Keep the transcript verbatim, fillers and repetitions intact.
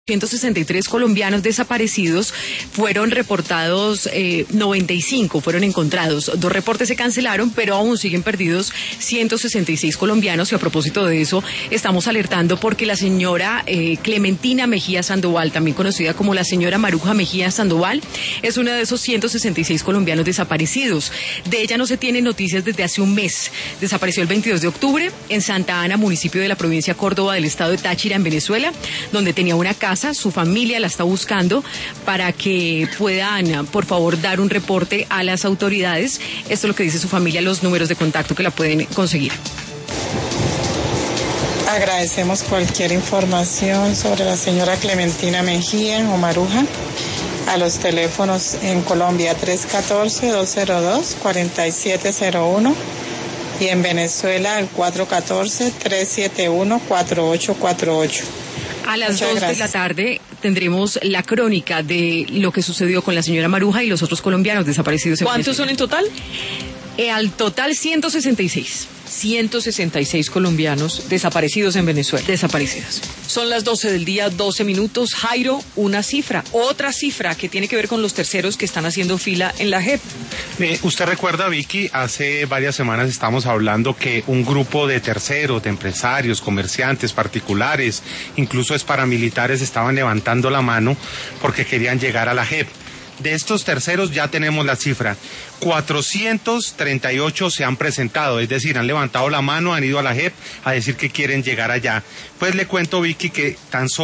ciento sesenta y tres colombianos desaparecidos, fueron reportados eh, noventa y cinco, fueron encontrados. Dos reportes se cancelaron, pero aún siguen perdidos ciento sesenta y seis colombianos, y a propósito de eso estamos alertando porque la señora eh, Clementina Mejía Sandoval, también conocida como la señora Maruja Mejía Sandoval, es una de esos ciento sesenta y seis colombianos desaparecidos. De ella no se tienen noticias desde hace un mes. Desapareció el veintidós de octubre en Santa Ana, municipio de la provincia Córdoba del estado de Táchira, en Venezuela, donde tenía una casa. Su familia la está buscando para que puedan, por favor, dar un reporte a las autoridades. Esto es lo que dice su familia, los números de contacto que la pueden conseguir. Agradecemos cualquier información sobre la señora Clementina Mejía o Maruja a los teléfonos en Colombia tres uno cuatro, dos cero dos, cuatro siete cero uno y en Venezuela al cuatro uno cuatro, tres siete uno, cuatro ocho cuatro ocho. A las dos de la tarde tendremos la crónica de lo que sucedió con la señora Maruja y los otros colombianos desaparecidos. ¿Cuántos son en total? Eh, al total ciento sesenta y seis. ciento sesenta y seis colombianos desaparecidos en Venezuela. Desaparecidos. Son las doce del día, doce minutos. Jairo, una cifra, otra cifra que tiene que ver con los terceros que están haciendo fila en la J E P. Eh, usted recuerda, Vicky, hace varias semanas estamos hablando que un grupo de terceros, de empresarios, comerciantes, particulares, incluso es paramilitares, estaban levantando la mano porque querían llegar a la J E P. De estos terceros ya tenemos la cifra. cuatrocientos treinta y ocho se han presentado, es decir, han levantado la mano, han ido a la J E P a decir que quieren llegar allá. Pues le cuento, Vicky, que tan solo